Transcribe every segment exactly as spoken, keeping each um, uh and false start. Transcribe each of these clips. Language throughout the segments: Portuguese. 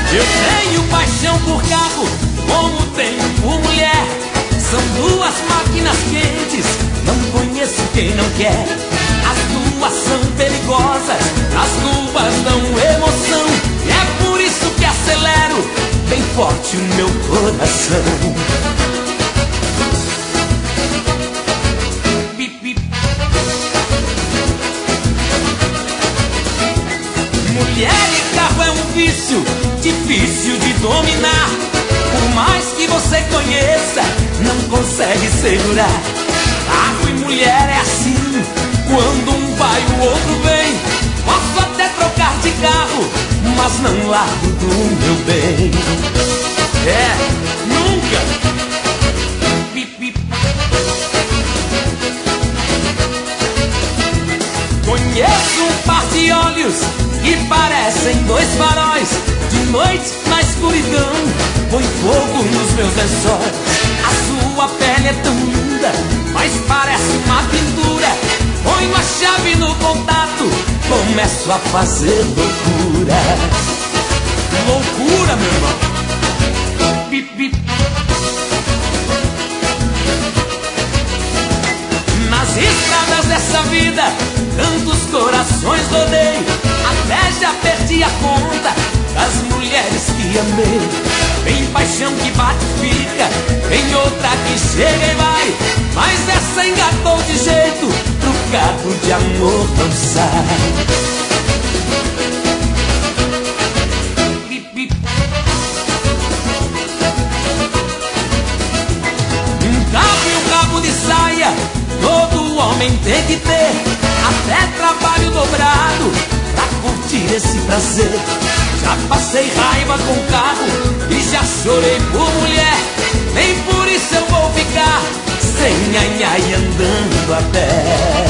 Eu tenho paixão por carro, como tenho por mulher. São duas máquinas quentes, não conheço quem não quer. As duas são perigosas, as duas dão emoção. É por isso que acelero bem forte o meu coração. Bip, bip. Mulher e carro é um vício difícil de dominar. Por mais que você conheça, não consegue segurar. Carro e mulher é assim, quando um vai o outro vem. Posso até trocar de carro, mas não largo do meu bem. É, nunca. Bip, bip. Conheço um par de olhos que parecem dois faróis. De noite na escuridão põe fogo nos meus lençóis. A sua pele é tão linda, mas parece uma pintura. Ponho a chave no contato, começo a fazer loucura. Loucura, meu irmão. Bip, bip. Nas estradas dessa vida, tantos corações rodei. Até já perdi a conta das mulheres que amei. Tem paixão que bate e fica, tem outra que chega e vai. Mas essa engatou de jeito, trucado de amor não sai. Bip, bip. Um cabo e um cabo de saia, todo homem tem que ter. Até trabalho dobrado pra curtir esse prazer. Já passei raiva com carro e já chorei por mulher. Nem por isso eu vou ficar sem nhanhá e andando a pé.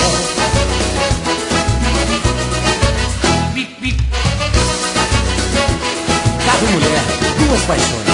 Bip, bip. Carro e mulher, duas paixões.